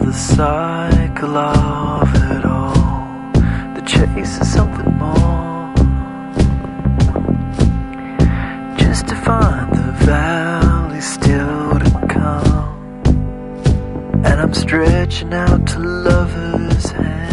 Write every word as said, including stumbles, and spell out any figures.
the cycle of it all. The chase is something more, just to find the valley still to come. And I'm stretching out to lovers' hands.